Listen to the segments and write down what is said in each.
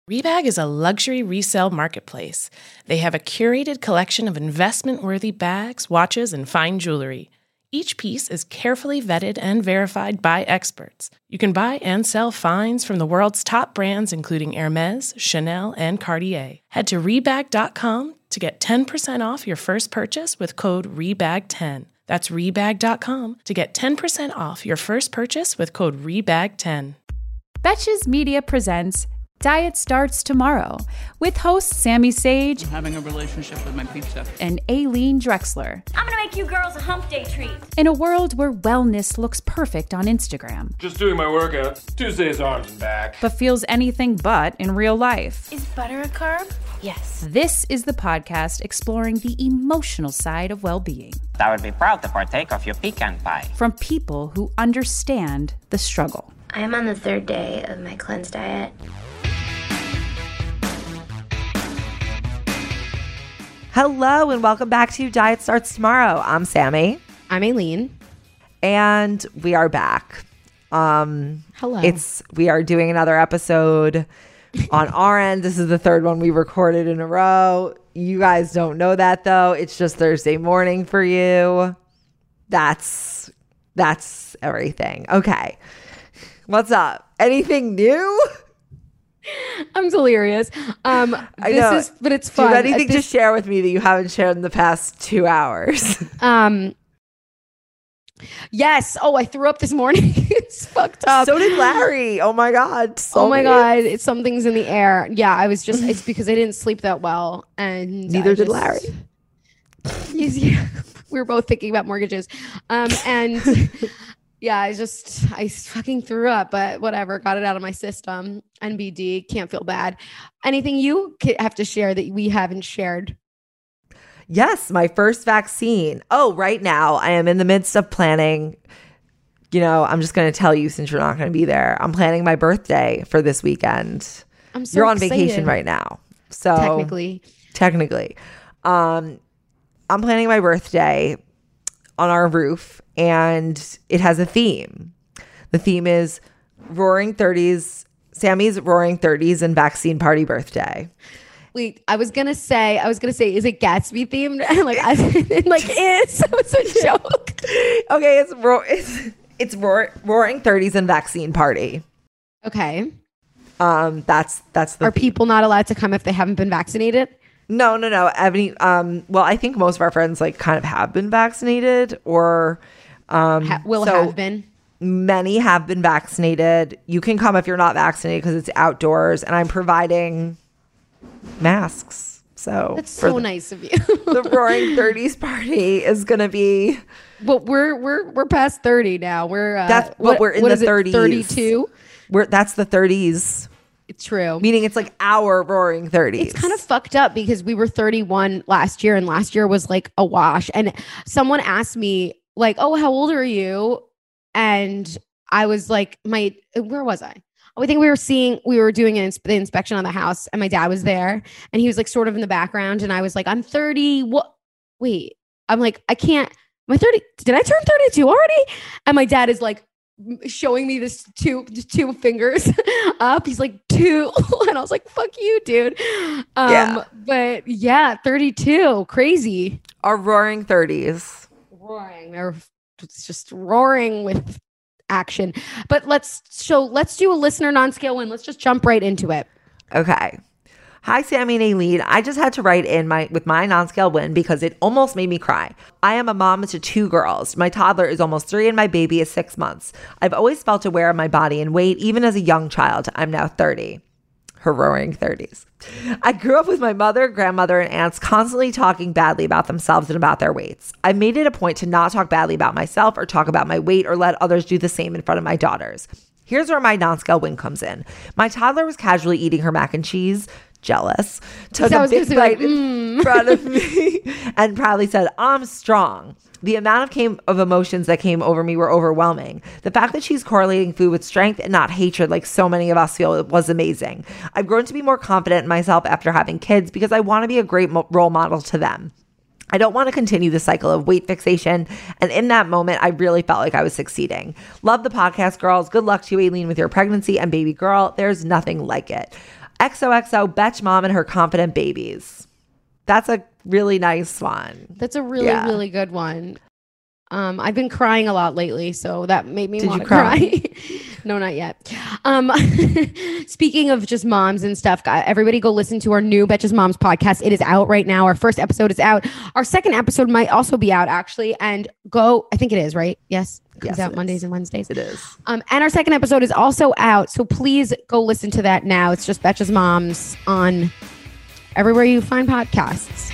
Rebag is a luxury resale marketplace. They have a curated collection of investment-worthy bags, watches, and fine jewelry. Each piece is carefully vetted and verified by experts. You can buy and sell finds from the world's top brands, including Hermes, Chanel, and Cartier. Head to Rebag.com to get 10% off your first purchase with code REBAG10. That's Rebag.com to get 10% off your first purchase with code REBAG10. Betches Media presents Diet Starts Tomorrow with hosts Sammy Sage, I'm having a relationship with my pizza, and Aileen Drexler. I'm gonna make you girls a hump day treat. In a world where wellness looks perfect on Instagram, Just doing my workout. Tuesday's arms and back. but feels anything but in real life. Is butter a carb? Yes. This is the podcast exploring the emotional side of well-being I would be proud to partake of your pecan pie. from people who understand the struggle. I am on the third day of my cleanse diet. Hello and welcome back to Diet Starts Tomorrow. I'm Sammy. I'm Aileen. And we are back. Hello. We are doing another episode on our end. This is the third one we recorded in a row. You guys don't know that though. It's just Thursday morning for you. That's everything. Okay. What's up? Anything new? I'm delirious. I know. But it's Do you fun. have anything to share with me that you haven't shared in the past 2 hours? Yes. Oh, I threw up this morning. It's fucked up. So did Larry. Oh my God. Oh my God. Something's in the air. Yeah, I was just, it's because I didn't sleep that well. And Neither did Larry. Yeah, we were both thinking about mortgages. And yeah, I fucking threw up, but whatever. Got it out of my system. NBD. Can't feel bad. Anything you have to share that we haven't shared? Yes, my first vaccine. Oh, right now I am in the midst of planning. You know, I'm just going to tell you since you're not going to be there. I'm planning my birthday for this weekend. I'm so You're on excited. vacation right now. So technically. I'm planning my birthday on our roof and it has a theme. The theme is Roaring 30s, Sammy's Roaring 30s and Vaccine Party Birthday. Wait, I was gonna say, is it Gatsby themed? It's a joke. Okay, it's Roaring 30s and Vaccine Party. Okay. That's the Are theme. people not allowed to come if they haven't been vaccinated? No. Ebony, well, I think most of our friends kind of have been vaccinated or Have been. Many have been vaccinated. You can come if you're not vaccinated because it's outdoors and I'm providing masks. So That's so nice of you. The Roaring 30s party is going to be. But we're past 30 now. We're we're in the 30s. 32. That's the 30s. It's true. Meaning it's our Roaring 30s. It's kind of fucked up because we were 31 last year and last year was a wash. And someone asked me oh, how old are you? And I was where was I? I think we were doing the inspection on the house and my dad was there and he was sort of in the background. And I was I'm 30. What? Wait, I'm I can't, am I 30? Did I turn 32 already? And my dad is showing me this two fingers up. He's 2. And I was fuck you, dude. Yeah. But yeah, 32. Crazy. Our Roaring 30s. Roaring. It's just roaring with action. But let's do a listener non-scale win. Let's just jump right into it. Okay. Hi, Sammy and Aileen. I just had to write in with my non-scale win because it almost made me cry. I am a mom to 2 girls. My toddler is almost 3 and my baby is 6 months. I've always felt aware of my body and weight, even as a young child. I'm now 30. Her Roaring 30s. I grew up with my mother, grandmother, and aunts constantly talking badly about themselves and about their weights. I made it a point to not talk badly about myself or talk about my weight or let others do the same in front of my daughters. Here's where my non-scale win comes in. My toddler was casually eating her mac and cheese. Jealous. Took a big bite in front of me and proudly said, I'm strong. The amount of emotions that came over me were overwhelming. The fact that she's correlating food with strength and not hatred like so many of us feel was amazing. I've grown to be more confident in myself after having kids because I want to be a great role model to them. I don't want to continue the cycle of weight fixation. And in that moment, I really felt like I was succeeding. Love the podcast, girls. Good luck to you, Aileen, with your pregnancy and baby girl. There's nothing like it. XOXO Betch Mom and Her Confident Babies. That's a really nice one. That's a really good one. I've been crying a lot lately, so that made me want to cry. No, not yet. Speaking of just moms and stuff, everybody go listen to our new Betches Moms podcast. It is out right now. Our first episode is out. Our second episode might also be out, actually. And I think it is, right? Yes. It comes out Mondays and Wednesdays. It is. And our second episode is also out. So please go listen to that now. It's just Betches Moms on everywhere you find podcasts.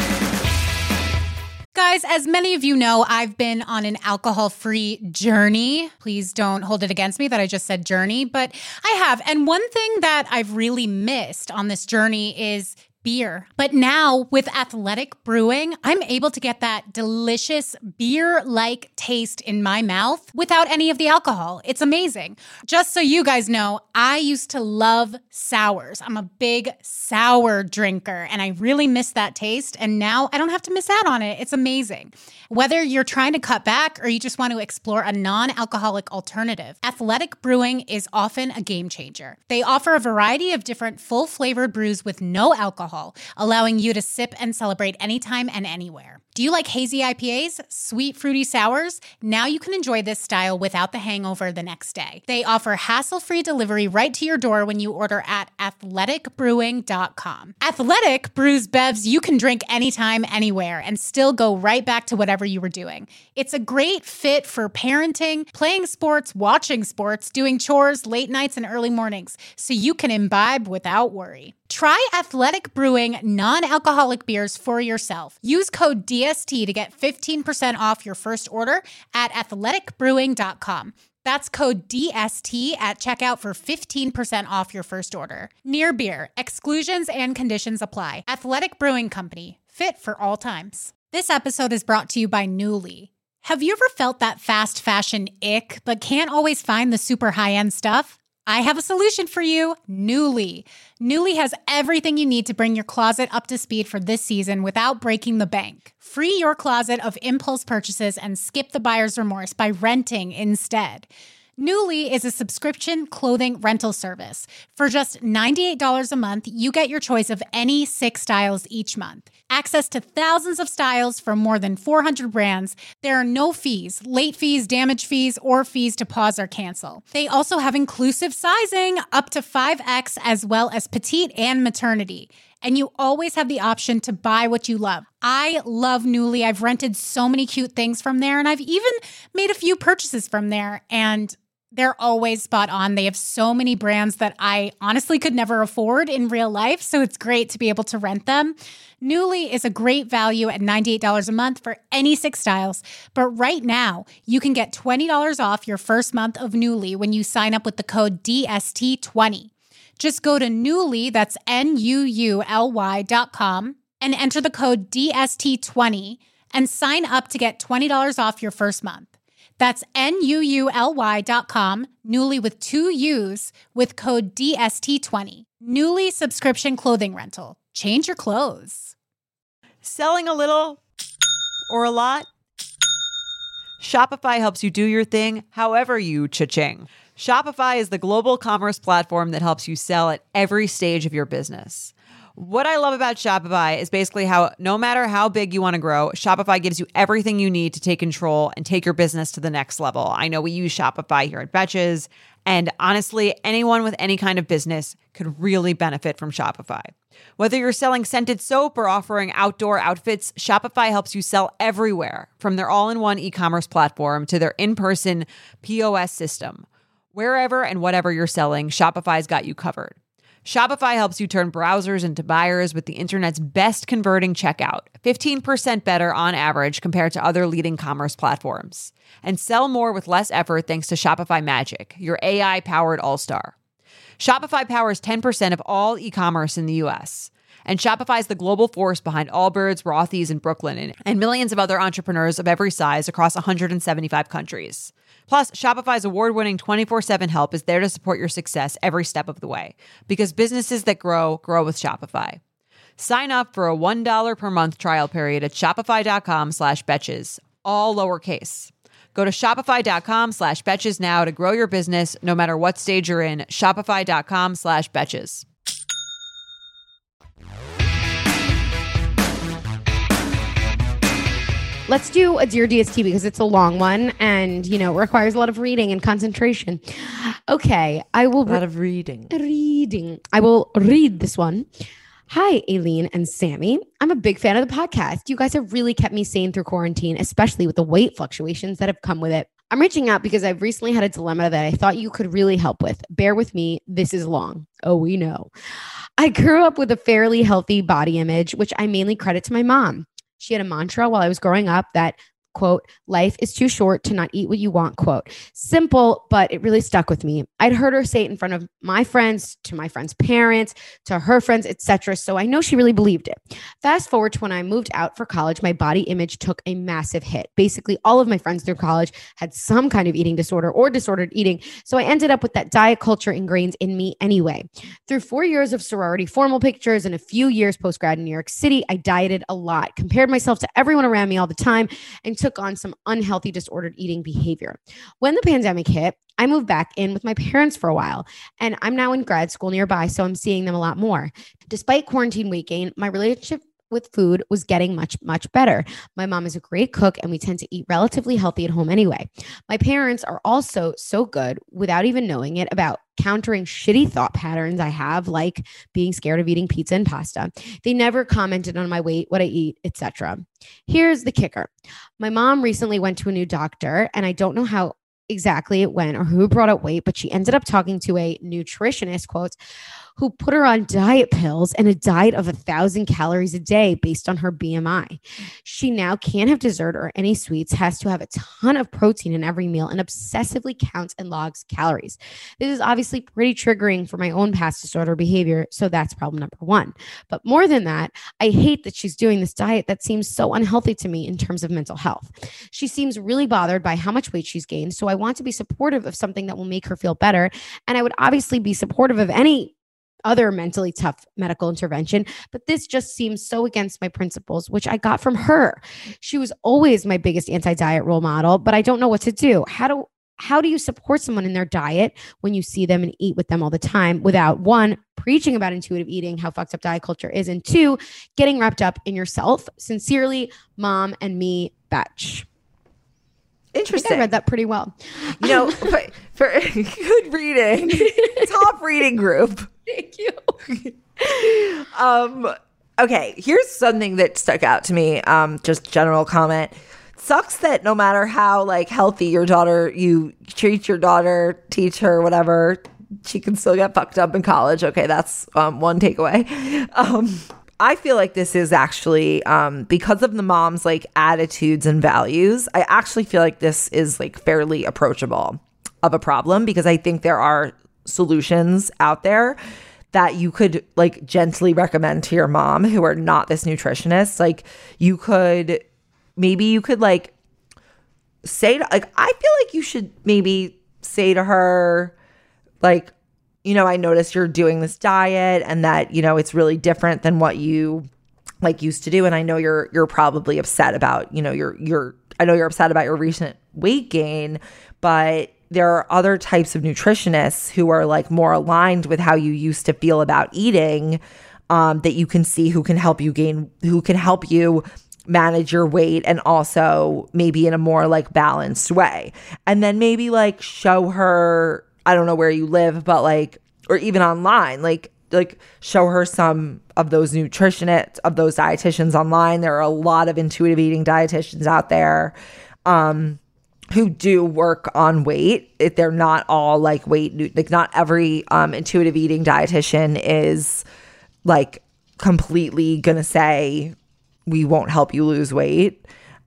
Guys, as many of you know, I've been on an alcohol-free journey. Please don't hold it against me that I just said journey, but I have. And one thing that I've really missed on this journey is beer. But now with Athletic Brewing, I'm able to get that delicious beer-like taste in my mouth without any of the alcohol. It's amazing. Just so you guys know, I used to love sours. I'm a big sour drinker and I really miss that taste. And now I don't have to miss out on it. It's amazing. Whether you're trying to cut back or you just want to explore a non-alcoholic alternative, Athletic Brewing is often a game changer. They offer a variety of different full-flavored brews with no alcohol, allowing you to sip and celebrate anytime and anywhere. Do you like hazy IPAs, sweet fruity sours? Now you can enjoy this style without the hangover the next day. They offer hassle-free delivery right to your door when you order at athleticbrewing.com. Athletic brews bevs you can drink anytime, anywhere, and still go right back to whatever you were doing. It's a great fit for parenting, playing sports, watching sports, doing chores, late nights, and early mornings, so you can imbibe without worry. Try Athletic Brewing non-alcoholic beers for yourself. Use code DST to get 15% off your first order at athleticbrewing.com. That's code DST at checkout for 15% off your first order. Near Beer. Exclusions and conditions apply. Athletic Brewing Company. Fit for all times. This episode is brought to you by Nuuly. Have you ever felt that fast fashion ick, but can't always find the super high-end stuff? I have a solution for you, Nuuly. Nuuly has everything you need to bring your closet up to speed for this season without breaking the bank. Free your closet of impulse purchases and skip the buyer's remorse by renting instead. Nuuly is a subscription clothing rental service. For just $98 a month, you get your choice of any 6 styles each month. Access to thousands of styles from more than 400 brands. There are no fees, late fees, damage fees, or fees to pause or cancel. They also have inclusive sizing, up to 5X, as well as petite and maternity. And you always have the option to buy what you love. I love Nuuly. I've rented so many cute things from there, and I've even made a few purchases from there, and they're always spot on. They have so many brands that I honestly could never afford in real life, so it's great to be able to rent them. Nuuly is a great value at $98 a month for any 6 styles, but right now you can get $20 off your first month of Nuuly when you sign up with the code DST20. Just go to Nuuly, that's NUULY.com, and enter the code DST20 and sign up to get $20 off your first month. That's NUULY.com, Nuuly with 2 U's, with code DST20. Nuuly subscription clothing rental. Change your clothes. Selling a little or a lot? Shopify helps you do your thing however you cha-ching. Shopify is the global commerce platform that helps you sell at every stage of your business. What I love about Shopify is basically how no matter how big you want to grow, Shopify gives you everything you need to take control and take your business to the next level. I know we use Shopify here at Betches, and honestly, anyone with any kind of business could really benefit from Shopify. Whether you're selling scented soap or offering outdoor outfits, Shopify helps you sell everywhere, from their all-in-one e-commerce platform to their in-person POS system. Wherever and whatever you're selling, Shopify's got you covered. Shopify helps you turn browsers into buyers with the internet's best converting checkout, 15% better on average compared to other leading commerce platforms. And sell more with less effort thanks to Shopify Magic, your AI-powered all-star. Shopify powers 10% of all e-commerce in the U.S., and Shopify is the global force behind Allbirds, Rothy's, and Brooklinen, and millions of other entrepreneurs of every size across 175 countries. Plus, Shopify's award-winning 24/7 help is there to support your success every step of the way, because businesses that grow, grow with Shopify. Sign up for a $1 per month trial period at shopify.com/betches, all lowercase. Go to shopify.com/betches now to grow your business no matter what stage you're in. Shopify.com/betches. let's do a Dear DST because it's a long one and, you know, requires a lot of reading and concentration. Okay, I will. A lot of reading. I will read this one. Hi, Aileen and Sammy. I'm a big fan of the podcast. You guys have really kept me sane through quarantine, especially with the weight fluctuations that have come with it. I'm reaching out because I've recently had a dilemma that I thought you could really help with. Bear with me. This is long. Oh, we know. I grew up with a fairly healthy body image, which I mainly credit to my mom. She had a mantra while I was growing up that, quote, life is too short to not eat what you want, quote. Simple, but it really stuck with me. I'd heard her say it in front of my friends, to my friends' parents, to her friends, etc. So I know she really believed it. Fast forward to when I moved out for college, my body image took a massive hit. Basically, all of my friends through college had some kind of eating disorder or disordered eating. So I ended up with that diet culture ingrained in me anyway. Through 4 years of sorority formal pictures and a few years post-grad in New York City, I dieted a lot, compared myself to everyone around me all the time, and took on some unhealthy disordered eating behavior. When the pandemic hit, I moved back in with my parents for a while, and I'm now in grad school nearby, so I'm seeing them a lot more. Despite quarantine weight gain, my relationship with food was getting much, much better. My mom is a great cook and we tend to eat relatively healthy at home anyway. My parents are also so good, without even knowing it, about countering shitty thought patterns I have, like being scared of eating pizza and pasta. They never commented on my weight, what I eat, etc. Here's the kicker. My mom recently went to a new doctor, and I don't know how exactly it went or who brought up weight, but she ended up talking to a nutritionist, quotes, who put her on diet pills and a diet of 1,000 calories a day based on her BMI. She now can't have dessert or any sweets, has to have a ton of protein in every meal, and obsessively counts and logs calories. This is obviously pretty triggering for my own past disorder behavior, so that's problem number one. But more than that, I hate that she's doing this diet that seems so unhealthy to me in terms of mental health. She seems really bothered by how much weight she's gained, so I want to be supportive of something that will make her feel better, and I would obviously be supportive of any other mentally tough medical intervention, but this just seems so against my principles, which I got from her. She was always my biggest anti-diet role model, but I don't know what to do. How do you support someone in their diet when you see them and eat with them all the time without, one, preaching about intuitive eating, how fucked up diet culture is, and two, getting wrapped up in yourself? Sincerely, Mom and me, Batch. Interesting. I read that pretty well. You know, for good reading, top reading group. Thank you. Okay, here's something that stuck out to me. Just general comment. Sucks that no matter how like healthy your daughter, you treat your daughter, teach her, whatever, she can still get fucked up in college. Okay, that's one takeaway. I feel like this is actually because of the mom's like attitudes and values. I actually feel like this is like fairly approachable of a problem, because I think there are solutions out there that you could like gently recommend to your mom who are not this nutritionist. Like you could like say to, like, I feel like you should maybe say to her, like, you know, I noticed you're doing this diet and that, you know, it's really different than what you like used to do. And I know you're probably upset about, you know, I know you're upset about your recent weight gain, but there are other types of nutritionists who are like more aligned with how you used to feel about eating, that you can see who can help you manage your weight, and also maybe in a more like balanced way. And then maybe like show her, I don't know where you live, but like, or even online, like show her some of those nutritionists, of those dietitians online. There are a lot of intuitive eating dietitians out there who do work on weight. If they're not all like weight, like not every intuitive eating dietitian is like completely gonna say we won't help you lose weight.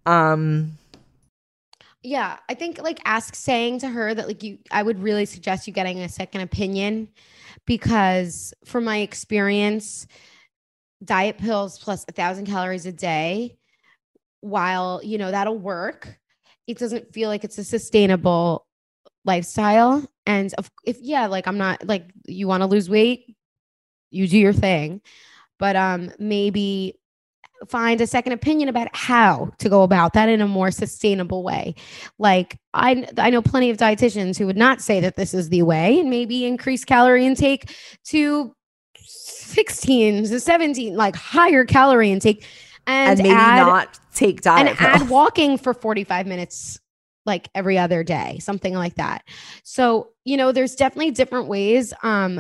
Yeah, I think like saying to her that like I would really suggest you getting a second opinion, because from my experience, diet pills plus 1,000 calories a day, while, you know, that'll work, it doesn't feel like it's a sustainable lifestyle. And if like I'm not like, you want to lose weight, you do your thing, but maybe find a second opinion about how to go about that in a more sustainable way. Like I know plenty of dietitians who would not say that this is the way, and maybe increase calorie intake to 16 to 17, like higher calorie intake, and maybe not take diet and pills. add walking for 45 minutes like every other day, something like that. So, there's definitely different ways. How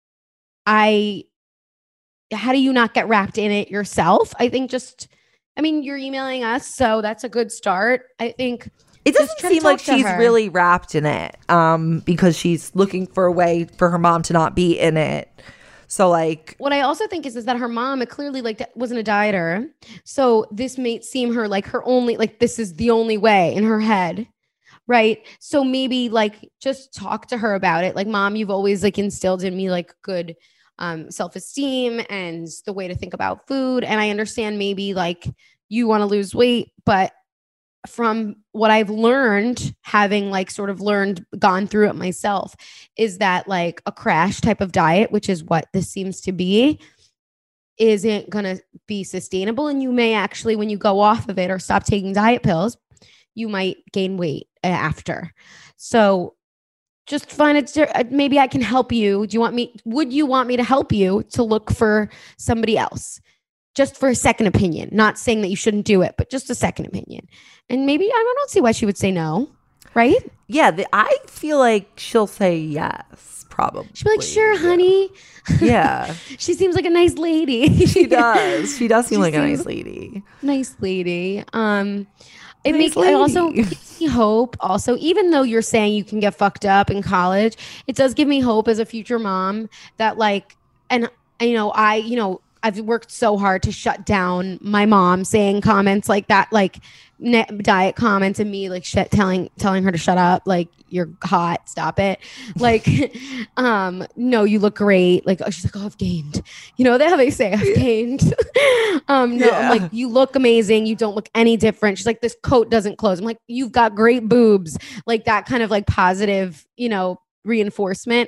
do you not get wrapped in it yourself? I think you're emailing us, so that's a good start. I think it doesn't seem like she's really wrapped in it because she's looking for a way for her mom to not be in it. So like what I also think is that her mom clearly wasn't a dieter. So this may seem her like her only, like this is the only way in her head. Right. So maybe like just talk to her about it. Like, Mom, you've always like instilled in me like good self-esteem and the way to think about food. And I understand maybe like you want to lose weight, but from what I've learned, having like sort of gone through it myself, is that like a crash type of diet, which is what this seems to be, isn't going to be sustainable. And you may actually, when you go off of it or stop taking diet pills, you might gain weight after. So just find it. Maybe I can help you. Would you want me to help you to look for somebody else? Just for a second opinion, not saying that you shouldn't do it, but just a second opinion. And maybe I don't see why she would say no, right? Yeah, I feel like she'll say yes, probably. She'll be like, sure, honey. Yeah. She seems like a nice lady. She does. She does seem like a nice lady. Nice lady. It also gives me hope. Also, even though you're saying you can get fucked up in college, it does give me hope as a future mom that like, and I've worked so hard to shut down my mom saying comments like that, like diet comments, and me like telling her to shut up, like you're hot, stop it, like no, you look great, like she's like, oh, I've gained, they say I've gained. I'm like, you look amazing, you don't look any different. She's like, this coat doesn't close. I'm like, you've got great boobs, like that kind of like positive reinforcement.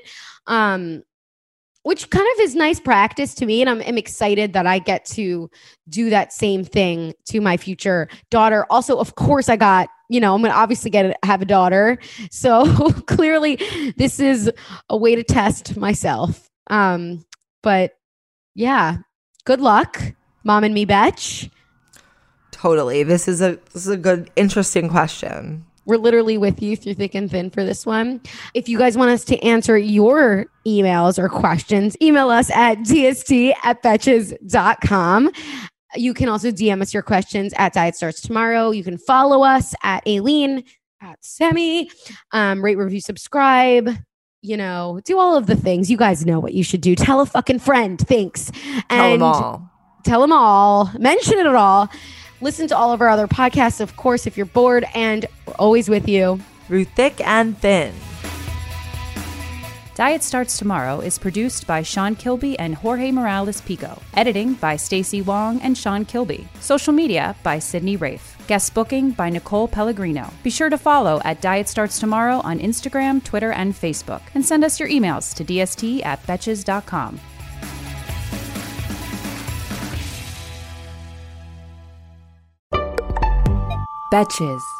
Which kind of is nice practice to me. And I'm excited that I get to do that same thing to my future daughter. Also, of course, I got, I'm going to obviously have a daughter. So clearly this is a way to test myself. But yeah, good luck, Mom and me, Betch. Totally. This is a good, interesting question. We're literally with you through thick and thin for this one. If you guys want us to answer your emails or questions, email us at dst@betches.com. You can also DM us your questions at Diet Starts Tomorrow. You can follow us at Aileen, at Semi, rate, review, subscribe, do all of the things. You guys know what you should do. Tell a fucking friend. Thanks. Tell them all. Tell them all. Mention it at all. Listen to all of our other podcasts, of course, if you're bored, and we're always with you. Through thick and thin. Diet Starts Tomorrow is produced by Sean Kilby and Jorge Morales Pico. Editing by Stacey Wong and Sean Kilby. Social media by Sydney Rafe. Guest booking by Nicole Pellegrino. Be sure to follow at Diet Starts Tomorrow on Instagram, Twitter, and Facebook. And send us your emails to dst@betches.com. Betches.